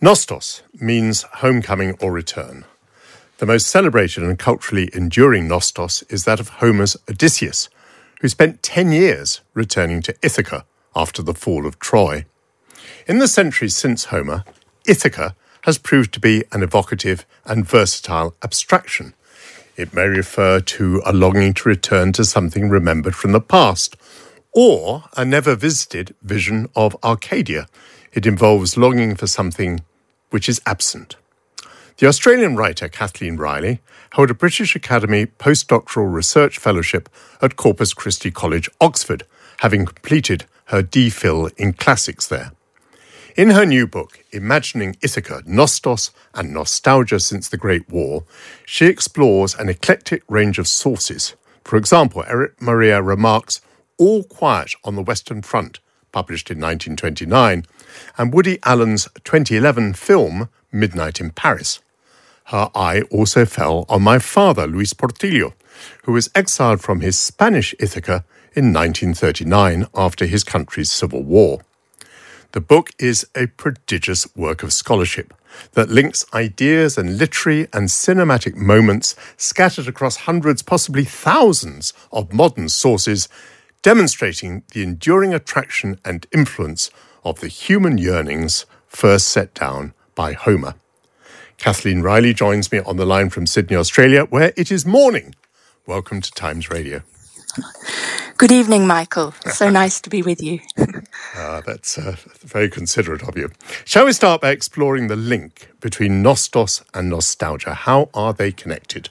Nostos means homecoming or return. The most celebrated and culturally enduring Nostos is that of Homer's Odysseus, who spent 10 years returning to Ithaca after the fall of Troy. In the centuries since Homer, Ithaca has proved to be an evocative and versatile abstraction. It may refer to a longing to return to something remembered from the past, or a never-visited vision of Arcadia. It involves longing for something which is absent. The Australian writer Kathleen Riley held a British Academy postdoctoral research fellowship at Corpus Christi College, Oxford, having completed her DPhil in classics there. In her new book, Imagining Ithaca, Nostos and Nostalgia Since the Great War, she explores an eclectic range of sources. For example, Eric Maria Remarque's All Quiet on the Western Front, published in 1929, and Woody Allen's 2011 film, Midnight in Paris. Her eye also fell on my father, Luis Portillo, who was exiled from his Spanish Ithaca in 1939 after his country's civil war. The book is a prodigious work of scholarship that links ideas and literary and cinematic moments scattered across hundreds, possibly thousands of modern sources, demonstrating the enduring attraction and influence of the human yearnings first set down by Homer. Kathleen Riley joins me on the line from Sydney, Australia, where it is morning. Welcome to Times Radio. Good evening, Michael. So nice to be with you. That's very considerate of you. Shall we start by exploring the link between Nostos and nostalgia? How are they connected?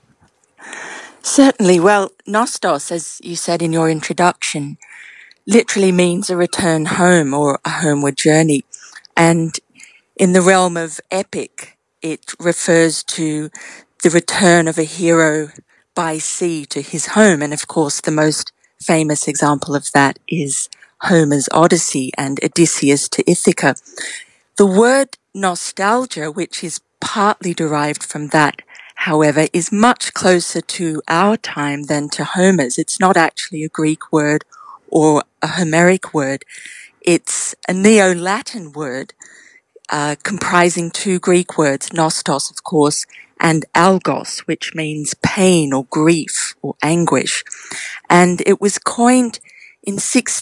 Certainly. Well, Nostos, as you said in your introduction, literally means a return home or a homeward journey. And in the realm of epic, it refers to the return of a hero by sea to his home. And of course, the most famous example of that is Homer's Odyssey and Odysseus to Ithaca. The word nostalgia, which is partly derived from that, however, is much closer to our time than to Homer's. It's not actually a Greek word or a Homeric word. It's a Neo-Latin word comprising two Greek words, nostos, of course, and algos, which means pain or grief or anguish. And it was coined in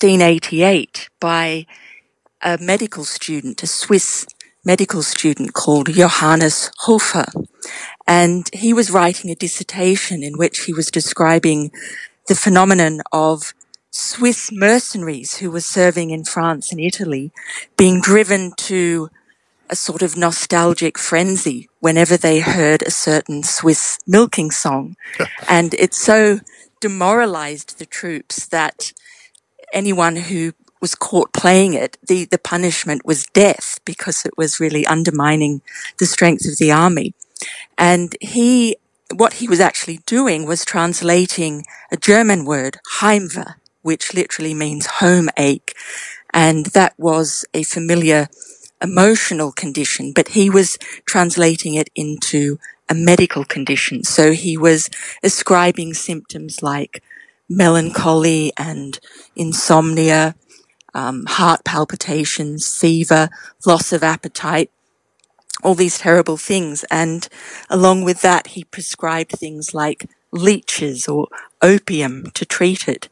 1688 by a medical student, a Swiss medical student called Johannes Hofer. And he was writing a dissertation in which he was describing the phenomenon of Swiss mercenaries who were serving in France and Italy being driven to a sort of nostalgic frenzy whenever they heard a certain Swiss milking song. And it so demoralized the troops that anyone who was caught playing it, the punishment was death, because it was really undermining the strength of the army. And what he was actually doing was translating a German word, Heimweh, which literally means home ache. And that was a familiar emotional condition, but he was translating it into a medical condition. So he was ascribing symptoms like melancholy and insomnia, heart palpitations, fever, loss of appetite, all these terrible things. And along with that, he prescribed things like leeches or opium to treat it.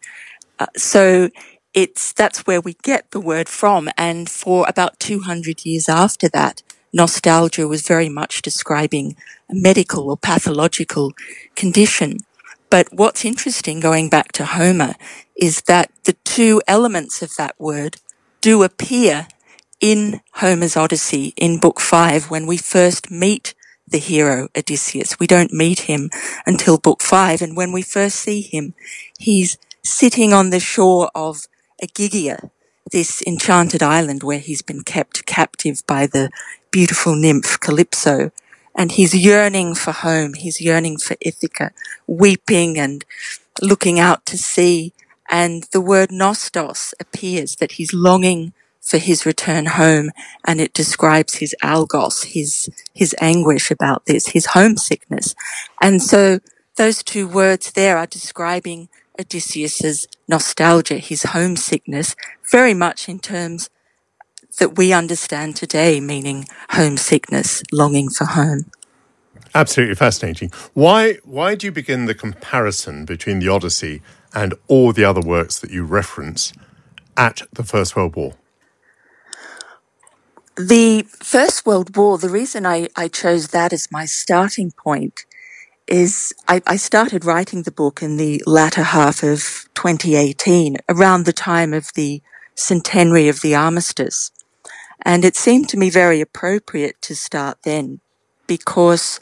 So that's where we get the word from. And for about 200 years after that, nostalgia was very much describing a medical or pathological condition. But what's interesting, going back to Homer, is that the two elements of that word do appear in Homer's Odyssey in Book 5 when we first meet the hero Odysseus. We don't meet him until Book 5, and when we first see him, he's sitting on the shore of Aegygia, this enchanted island where he's been kept captive by the beautiful nymph Calypso. And he's yearning for home, he's yearning for Ithaca, weeping and looking out to sea. And the word nostos appears, that he's longing for his return home, and it describes his algos, his anguish about this, his homesickness. And so those two words there are describing Odysseus's nostalgia, his homesickness, very much in terms that we understand today, meaning homesickness, longing for home. Absolutely fascinating. Why do you begin the comparison between the Odyssey and all the other works that you reference at the First World War? The First World War, the reason I chose that as my starting point is I started writing the book in the latter half of 2018, around the time of the centenary of the armistice. And it seemed to me very appropriate to start then, because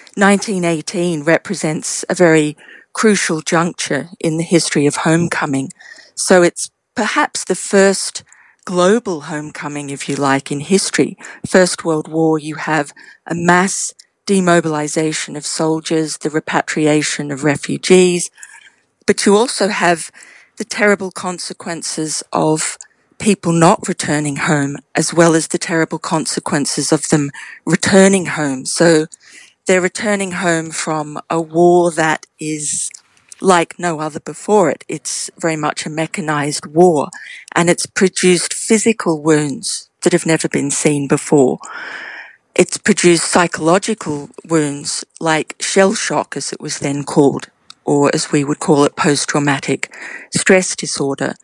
1918 represents a very crucial juncture in the history of homecoming. So it's perhaps the first global homecoming, if you like, in history. First World War, you have a mass demobilization of soldiers, the repatriation of refugees, but you also have the terrible consequences of people not returning home, as well as the terrible consequences of them returning home. So they're returning home from a war that is like no other before it. It's very much a mechanized war, and it's produced physical wounds that have never been seen before. It's produced psychological wounds like shell shock, as it was then called, or as we would call it, post-traumatic stress disorder.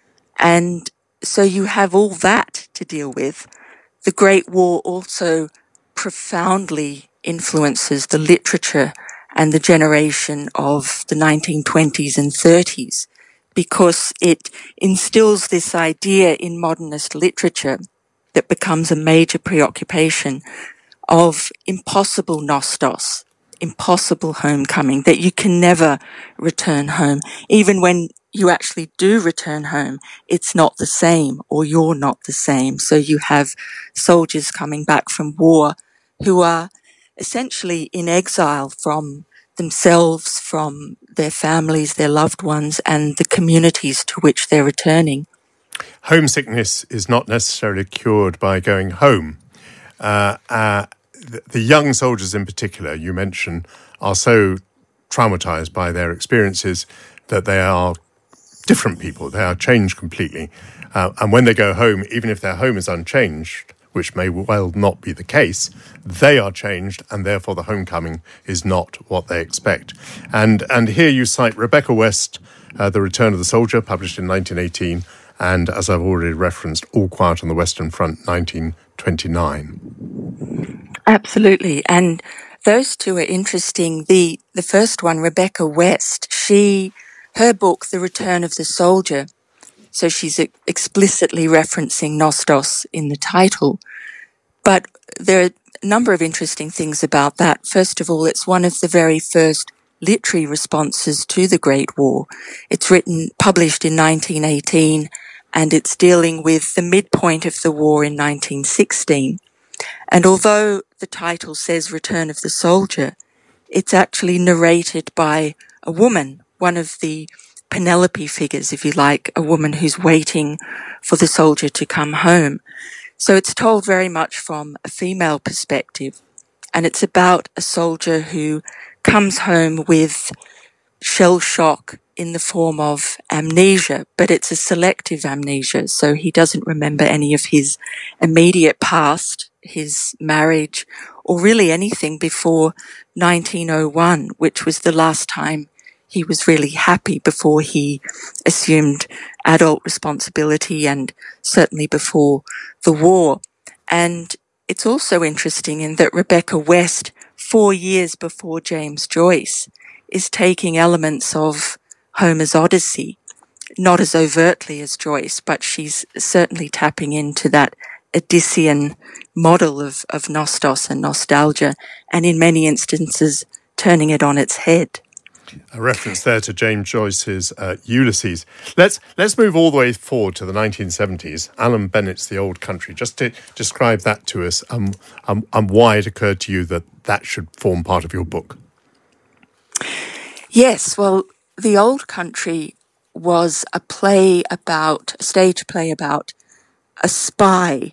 And so you have all that to deal with. The Great War also profoundly influences the literature and the generation of the 1920s and 30s, because it instills this idea in modernist literature that becomes a major preoccupation of impossible nostos, impossible homecoming, that you can never return home. Even when you actually do return home, it's not the same, or you're not the same. So you have soldiers coming back from war who are essentially in exile from themselves, from their families, their loved ones, and the communities to which they're returning. Homesickness is not necessarily cured by going home. The young soldiers in particular, you mentioned, are so traumatized by their experiences that they are different people. They are changed completely. And when they go home, even if their home is unchanged, which may well not be the case, they are changed, and therefore the homecoming is not what they expect. And here you cite Rebecca West, The Return of the Soldier, published in 1918, and, as I've already referenced, All Quiet on the Western Front, 1929. Absolutely. And those two are interesting. The first one, Rebecca West, her book, The Return of the Soldier, so she's explicitly referencing Nostos in the title. But there are a number of interesting things about that. First of all, it's one of the very first literary responses to the Great War. It's published in 1918, and it's dealing with the midpoint of the war in 1916. And although the title says Return of the Soldier, it's actually narrated by a woman, one of the Penelope figures, if you like, a woman who's waiting for the soldier to come home. So it's told very much from a female perspective, and it's about a soldier who comes home with shell shock in the form of amnesia, but it's a selective amnesia, so he doesn't remember any of his immediate past, his marriage, or really anything before 1901, which was the last time he was really happy before he assumed adult responsibility, and certainly before the war. And it's also interesting in that Rebecca West, 4 years before James Joyce, is taking elements of Homer's Odyssey, not as overtly as Joyce, but she's certainly tapping into that Odyssean model of nostos and nostalgia, and in many instances turning it on its head. A reference there to James Joyce's Ulysses. Let's move all the way forward to the 1970s. Alan Bennett's The Old Country. Just to describe that to us, and why it occurred to you that should form part of your book. Yes, well, The Old Country was a stage play about a spy.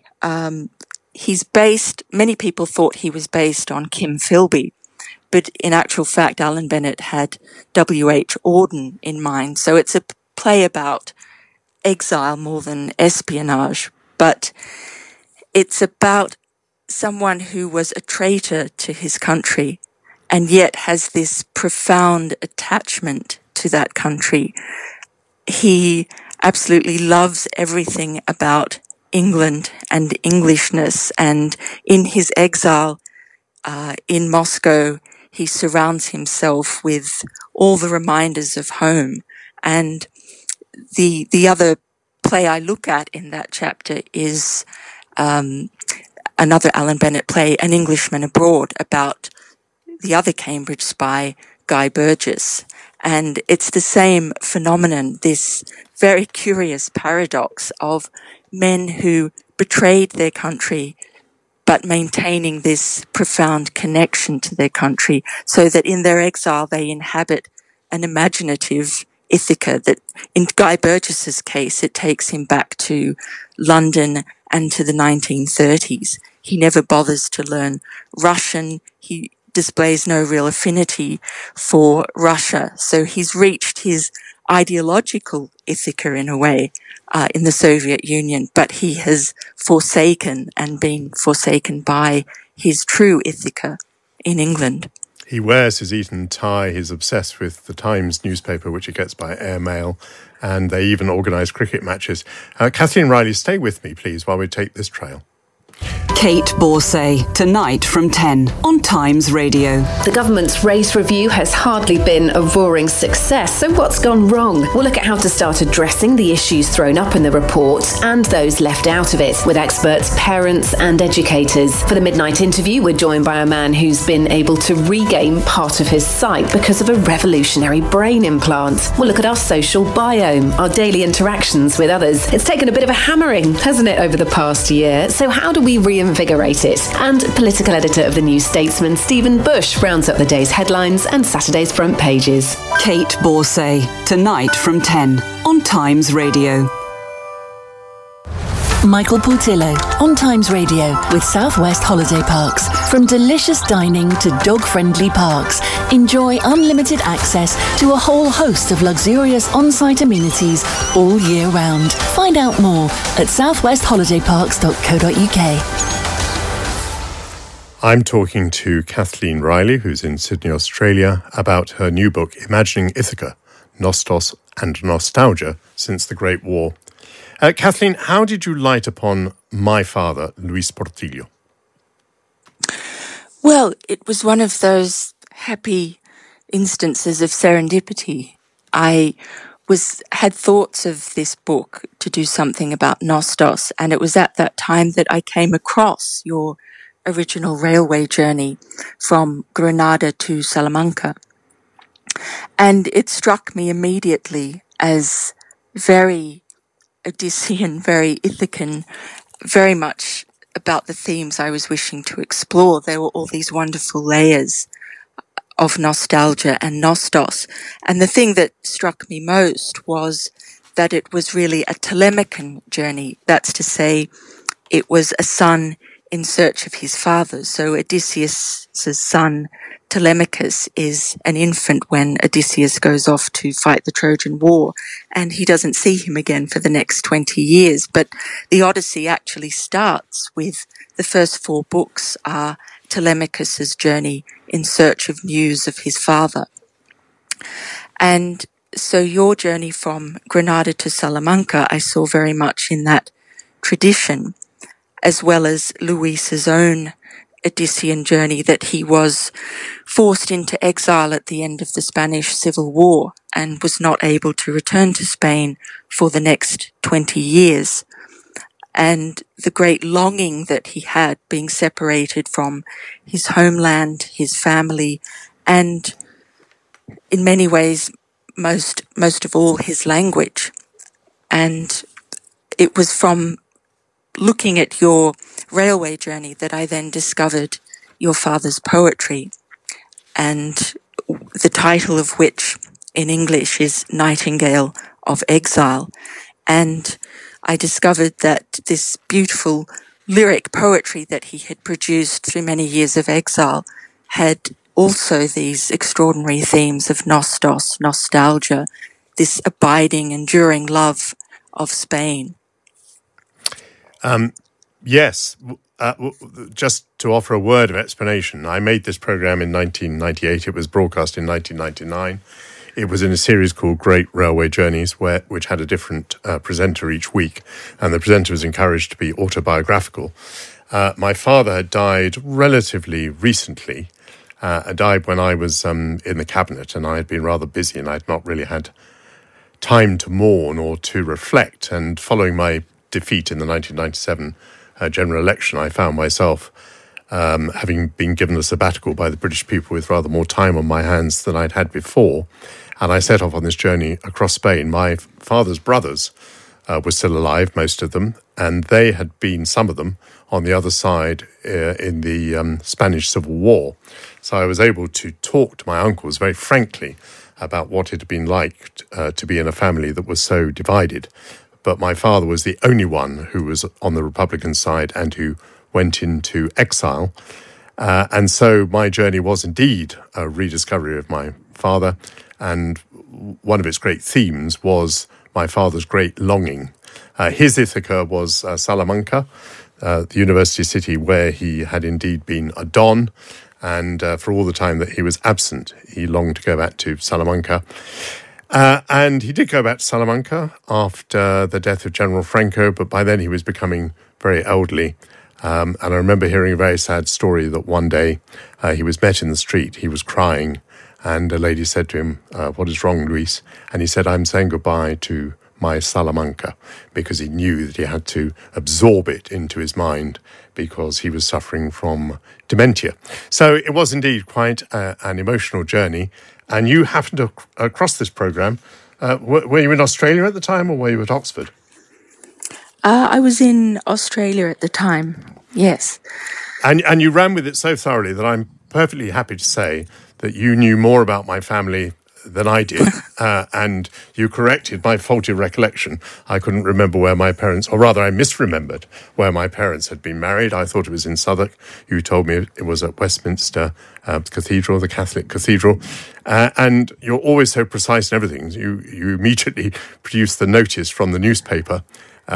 Many people thought he was based on Kim Philby, but in actual fact, Alan Bennett had W.H. Auden in mind. So it's a play about exile more than espionage. But it's about someone who was a traitor to his country and yet has this profound attachment to that country. He absolutely loves everything about England and Englishness, and in his exile in Moscow, he surrounds himself with all the reminders of home. And the other play I look at in that chapter is another Alan Bennett play, An Englishman Abroad, about the other Cambridge spy, Guy Burgess. And it's the same phenomenon, this very curious paradox of men who betrayed their country but maintaining this profound connection to their country, so that in their exile they inhabit an imaginative Ithaca that, in Guy Burgess's case, it takes him back to London and to the 1930s. He never bothers to learn Russian. He displays no real affinity for Russia. So he's reached his ideological Ithaca in a way in the Soviet Union, but he has forsaken and been forsaken by his true Ithaca in England. He wears his Eton tie. He's obsessed with the Times newspaper, which he gets by airmail, and they even organise cricket matches. Kathleen Riley, stay with me, please, while we take this trail. Kate Borsay, tonight from 10 on Times Radio. The government's race review has hardly been a roaring success, so what's gone wrong? We'll look at how to start addressing the issues thrown up in the report and those left out of it, with experts, parents and educators. For the Midnight Interview, we're joined by a man who's been able to regain part of his sight because of a revolutionary brain implant. We'll look at our social biome, our daily interactions with others. It's taken a bit of a hammering, hasn't it, over the past year? So how do we reinvigorate it? And political editor of the New Statesman, Stephen Bush, rounds up the day's headlines and Saturday's front pages. Kate Borsay, tonight from 10 on Times Radio. Michael Portillo on Times Radio with South West Holiday Parks. From delicious dining to dog-friendly parks, enjoy unlimited access to a whole host of luxurious on-site amenities all year round. Find out more at southwestholidayparks.co.uk. I'm talking to Kathleen Riley, who's in Sydney, Australia, about her new book, Imagining Ithaca, Nostos and Nostalgia Since the Great War. Kathleen, how did you light upon my father, Luis Portillo? Well, it was one of those happy instances of serendipity. I had thoughts of this book to do something about Nostos, and it was at that time that I came across your original railway journey from Granada to Salamanca. And it struck me immediately as very Odyssean, very Ithacan, very much about the themes I was wishing to explore. There were all these wonderful layers of nostalgia and Nostos. And the thing that struck me most was that it was really a Telemacan journey. That's to say, it was a son in search of his father. So Odysseus' son, Telemachus, is an infant when Odysseus goes off to fight the Trojan War, and he doesn't see him again for the next 20 years. But the Odyssey actually starts with the first 4 books are Telemachus' journey in search of news of his father. And so your journey from Granada to Salamanca, I saw very much in that tradition, as well as Luis's own Odyssean journey, that he was forced into exile at the end of the Spanish Civil War and was not able to return to Spain for the next 20 years. And the great longing that he had, being separated from his homeland, his family, and in many ways, most of all, his language. And it was from looking at your railway journey that I then discovered your father's poetry, and the title of which in English is Nightingale of Exile. And I discovered that this beautiful lyric poetry that he had produced through many years of exile had also these extraordinary themes of Nostos, nostalgia, this abiding, enduring love of Spain. Yes. Just to offer a word of explanation, I made this program in 1998. It was broadcast in 1999. It was in a series called Great Railway Journeys, which had a different presenter each week, and the presenter was encouraged to be autobiographical. My father had died relatively recently. Died when I was in the cabinet, and I had been rather busy, and I'd not really had time to mourn or to reflect. And following my defeat in the 1997 general election, I found myself having been given a sabbatical by the British people with rather more time on my hands than I'd had before. And I set off on this journey across Spain. My father's brothers were still alive, most of them, and they had been, some of them, on the other side in the Spanish Civil War. So I was able to talk to my uncles very frankly about what it had been like to be in a family that was so divided. But my father was the only one who was on the Republican side and who went into exile. And so my journey was indeed a rediscovery of my father. And one of its great themes was my father's great longing. His Ithaca was Salamanca, the university city where he had indeed been a don. And for all the time that he was absent, he longed to go back to Salamanca. And he did go back to Salamanca after the death of General Franco, but by then he was becoming very elderly. And I remember hearing a very sad story that one day he was met in the street, he was crying, and a lady said to him, "What is wrong, Luis?" And he said, "I'm saying goodbye to my Salamanca," because he knew that he had to absorb it into his mind because he was suffering from dementia. So it was indeed quite an emotional journey. And you happened to across this programme. Were you in Australia at the time, or were you at Oxford? I was in Australia at the time, yes. And you ran with it so thoroughly that I'm perfectly happy to say that you knew more about my family than I did, and you corrected my faulty recollection. I couldn't remember where my parents, or rather I misremembered where my parents had been married. I thought it was in Southwark. You told me it was at Westminster Cathedral, the Catholic Cathedral. And you're always so precise in everything. You immediately produced the notice from the newspaper,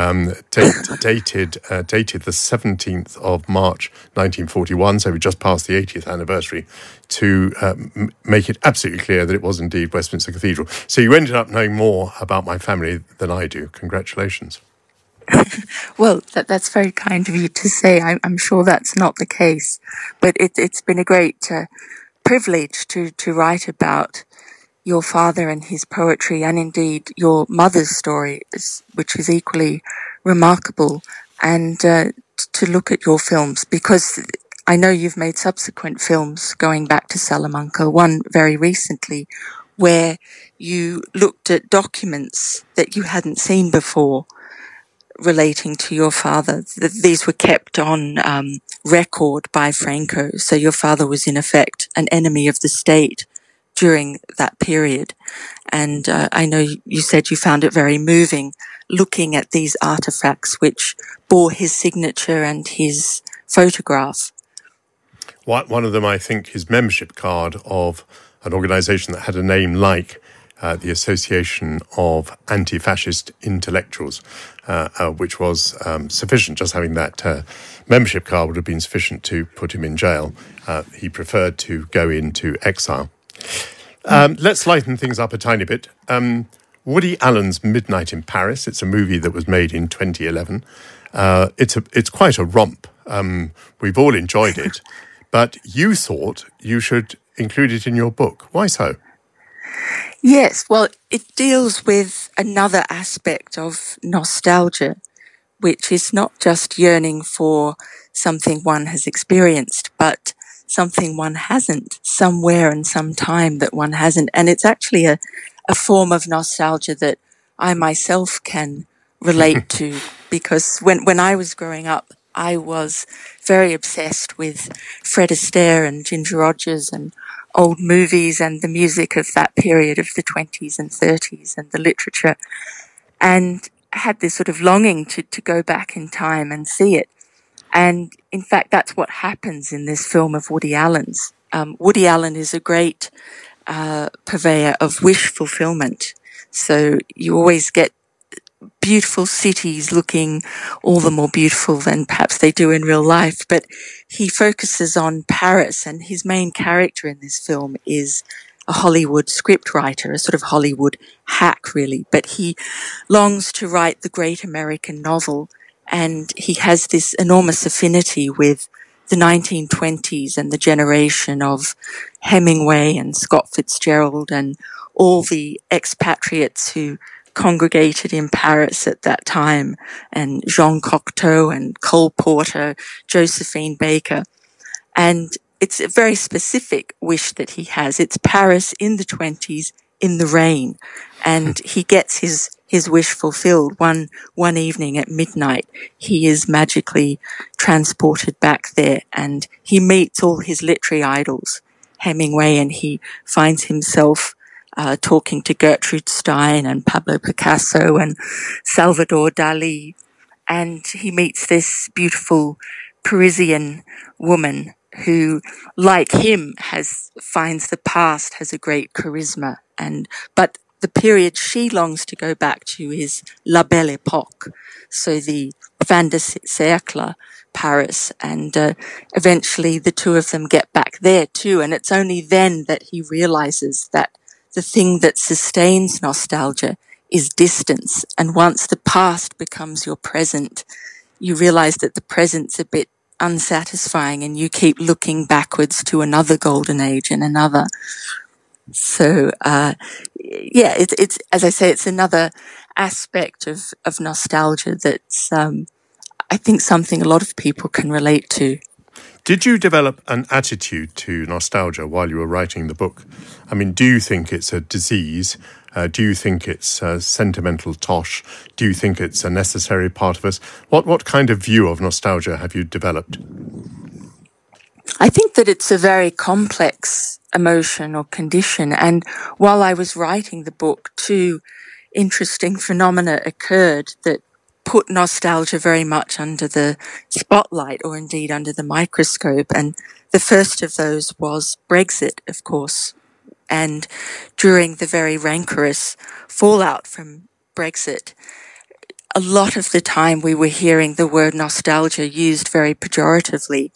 dated the 17th of March 1941, so we just passed the 80th anniversary, to make it absolutely clear that it was indeed Westminster Cathedral. So you ended up knowing more about my family than I do. Congratulations. Well, that's very kind of you to say. I'm sure that's not the case, but it's been a great privilege to write about your father and his poetry, and indeed your mother's story, which is equally remarkable, and to look at your films, because I know you've made subsequent films going back to Salamanca, one very recently, where you looked at documents that you hadn't seen before relating to your father. These were kept on record by Franco, so your father was in effect an enemy of the state during that period. And I know you said you found it very moving looking at these artifacts which bore his signature and his photograph. One of them, I think, his membership card of an organisation that had a name like the Association of Anti-Fascist Intellectuals, which was sufficient. Just having that membership card would have been sufficient to put him in jail. He preferred to go into exile. Let's lighten things up a tiny bit. Woody Allen's Midnight in Paris. It's a movie that was made in 2011. It's quite a romp. We've all enjoyed it, but you thought you should include it in your book. Why so? Yes, well, it deals with another aspect of nostalgia, which is not just yearning for something one has experienced, but something one hasn't, somewhere and some time that one hasn't. And it's actually a form of nostalgia that I myself can relate to, because when I was growing up, I was very obsessed with Fred Astaire and Ginger Rogers and old movies and the music of that period of the 20s and 30s and the literature, and had this sort of longing to go back in time and see it. And in fact, that's what happens in this film of Woody Allen's. Woody Allen is a great purveyor of wish fulfillment. So you always get beautiful cities looking all the more beautiful than perhaps they do in real life. But he focuses on Paris, and his main character in this film is a Hollywood scriptwriter, a sort of Hollywood hack, really. But he longs to write the great American novel, and he has this enormous affinity with the 1920s and the generation of Hemingway and Scott Fitzgerald and all the expatriates who congregated in Paris at that time, and Jean Cocteau and Cole Porter, Josephine Baker. And it's a very specific wish that he has. It's Paris in the 20s in the rain. And he gets his wish fulfilled. One evening at midnight, he is magically transported back there, and he meets all his literary idols, Hemingway, and he finds himself talking to Gertrude Stein and Pablo Picasso and Salvador Dali. And he meets this beautiful Parisian woman who, like him, finds the past has a great charisma. But the period she longs to go back to is La Belle Époque, so the fin de siècle Paris, and eventually the two of them get back there too. And it's only then that he realizes that the thing that sustains nostalgia is distance. And once the past becomes your present, you realize that the present's a bit unsatisfying and you keep looking backwards to another golden age and another. So, it's as I say, it's another aspect of nostalgia that's, I think, something a lot of people can relate to. Did you develop an attitude to nostalgia while you were writing the book? I mean, do you think it's a disease? Do you think it's sentimental tosh? Do you think it's a necessary part of us? What kind of view of nostalgia have you developed? I think that it's a very complex emotion or condition. And while I was writing the book, two interesting phenomena occurred that put nostalgia very much under the spotlight, or indeed under the microscope. And the first of those was Brexit, of course. And during the very rancorous fallout from Brexit, a lot of the time we were hearing the word nostalgia used very pejoratively.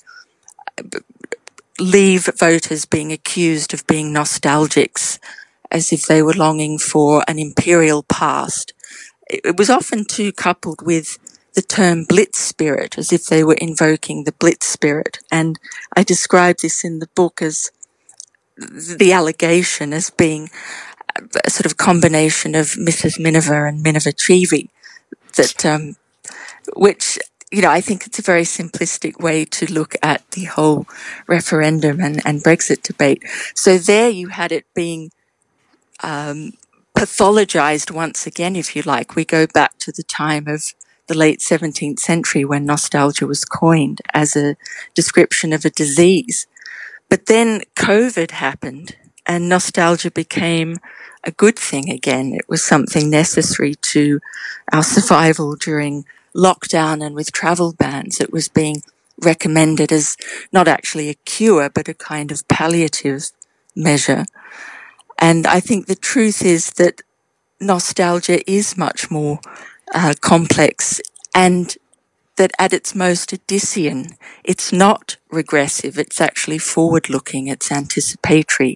Leave voters being accused of being nostalgics, as if they were longing for an imperial past. It was often too coupled with the term Blitz spirit, as if they were invoking the Blitz spirit. And I describe this in the book as the allegation as being a sort of combination of Mrs. Miniver and Miniver Cheevy, that, which, I think it's a very simplistic way to look at the whole referendum and Brexit debate. So there you had it being pathologized once again, if you like. We go back to the time of the late 17th century when nostalgia was coined as a description of a disease. But then COVID happened and nostalgia became a good thing again. It was something necessary to our survival during lockdown and with travel bans. It was being recommended as not actually a cure, but a kind of palliative measure. And I think the truth is that nostalgia is much more complex, and that at its most Odyssean, it's not regressive, it's actually forward-looking, it's anticipatory.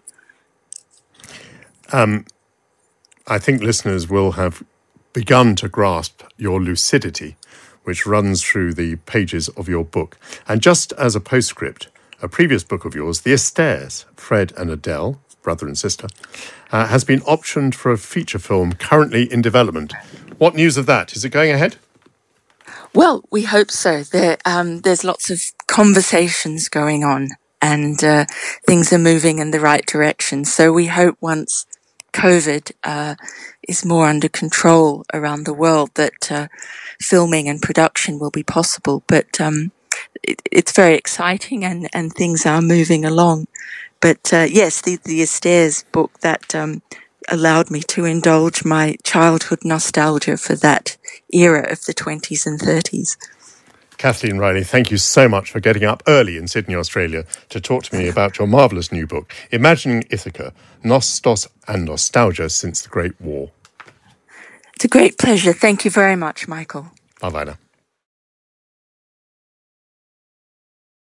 I think listeners will have begun to grasp your lucidity, which runs through the pages of your book. And just as a postscript, a previous book of yours, The Astairs, Fred and Adele, brother and sister, has been optioned for a feature film currently in development. What news of that? Is it going ahead? Well, we hope so. There's lots of conversations going on, and things are moving in the right direction. So we hope once COVID is more under control around the world that filming and production will be possible. But it's very exciting, and things are moving along. But yes, the Astairs book that allowed me to indulge my childhood nostalgia for that era of the 20s and 30s. Kathleen Riley, thank you so much for getting up early in Sydney, Australia, to talk to me about your marvellous new book, Imagining Ithaca, Nostos and Nostalgia Since the Great War. It's a great pleasure. Thank you very much, Michael. Bye-bye now.